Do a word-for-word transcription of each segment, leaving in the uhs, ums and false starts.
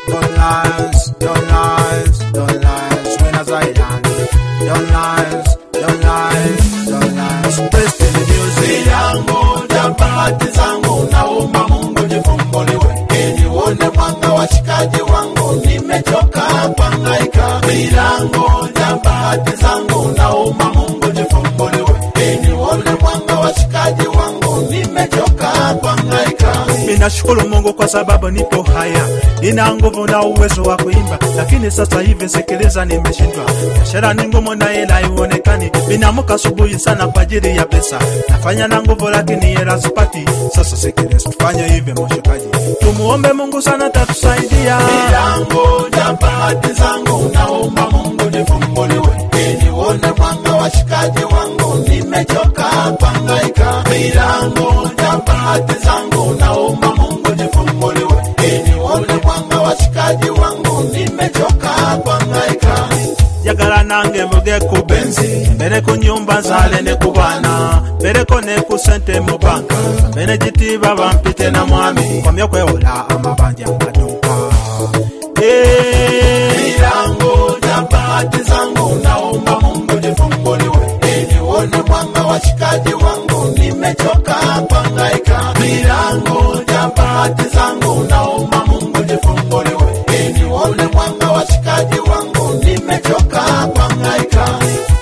don't lies, don't lies, don't lies. Winners Island, don't lies, don't lies, don't lies. Praise to the music. Milango ya bahati zangu naomba Mungu jifumbuliwe, ili uone mwanga washikaji wangu, nimechoka kuhangaika. Milango ya bahati zangu naomba Mungu jifumbuliwe, ili uone mwanga washikaji wangu, nimechoka kuhangaika. Ninashukuru Mungu kwa sababu nipo haya, nina nguvu na uwezo wa kuimba, lakini sasa hivi sikiliza nimeshindwa. Biashara ni ngumu na hela haionekani, ninaamka asubuhi sana kwa ajili ya pesa, nafanya na nguvu lakini hela sipati. Sasa sikiliza tufanye hivi mshikaji, tumuombe Mungu sana tatusaidia. Milango ya bahati zangu naomba Mungu jifumbuliwe, ili uone mwanga washikaji wangu, nimechoka kuhangaika. Milango ya bahati zangu naomba Mungu jifumbuliwe, ili uone mwanga washikaji wangu, nimechoka kuhangaika. Yagala nange mvuge ku benzi, mbere ku nyumba zale ne kubana, mbere ko ne ku sente mu banka, mbere jitiba bampite na mwami, komyo kweola amabanja maduka. Eh, milango ya bahati zangu naomba Mungu jifumbuliwe, ili uone mwanga washikaji wangu, nimechoka kuhangaika. Milango ya bahati zangu naomba Mungu jifumbuliwe, ili uone mwanga washikaji wangu, nimechoka kuhangaika.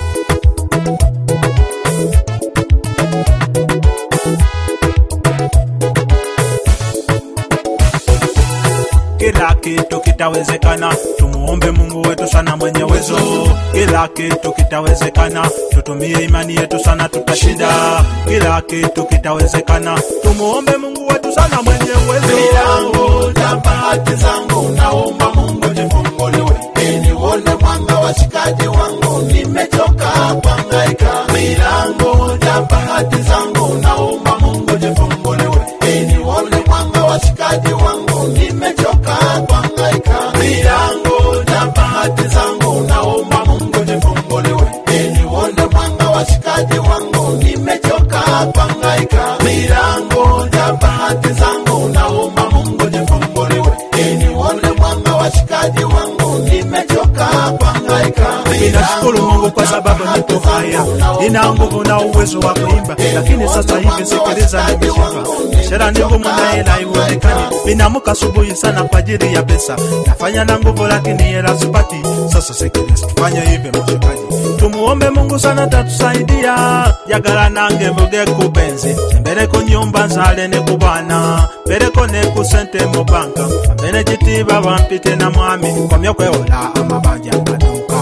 Kila kitu kitawezekana, tumuombe Mungu wetu sana mwenye uwezo. Kila kitu kitawezekana, tutumie imani yetu sana tutashinda. Kila kitu kitawezekana, tumuombe Mungu wetu sana mwenye uwezo. Milango ya bahati zangu naomba Mungu jifumbuliwe, ili uone mwanga washikaji wangu, nimechoka kuhangaika. Milango ya bahati zangu naomba Mungu jifumbuliwe, ili uone mwanga washikaji wangu, nimechoka kuhangaika. Milango ya bahati zangu naomba Mungu jifumbuliwe, ili uone mwanga washikaji wangu, nimechoka kuhangaika. Milango ya bahati zangu naomba Mungu jifumbuliwe, ili uone mwanga washikaji wangu, nimechoka kuhangaika. Ninashukuru Mungu kwa sababu nipo haya, nina nguvu na uwezo wa kuimba, lakini sasa hivi sikiliza nimeshindwa. Biashara ni ngumu na hela haionekani, ninaamka asubuhi sana kwa ajili ya pesa, nafanya na nguvu lakini hela sipati. Sasa sikiliza tufanye hivi mshikaji, tumuombe Mungu sana tatusaidia. Yagala nange mvuge ku benzi, mbere ku nyumba zale ne kubana, mbere ko ne ku sente mu banka, mbere jitiba bampite na mwami, komyo kweola amabanja maduka.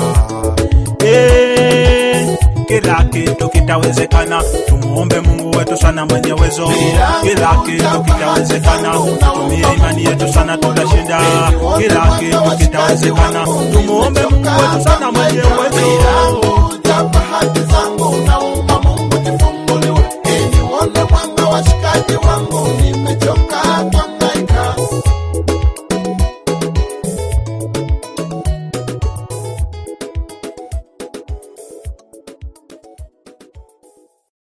Eh, kila kitu kitawezekana, tumuombe Mungu wetu sana mwenye uwezo. Kila kitu kitawezekana, tutumie imani yetu sana tutashinda. Kila kitu kitawezekana, tumuombe Mungu wetu sana mwenye uwezo.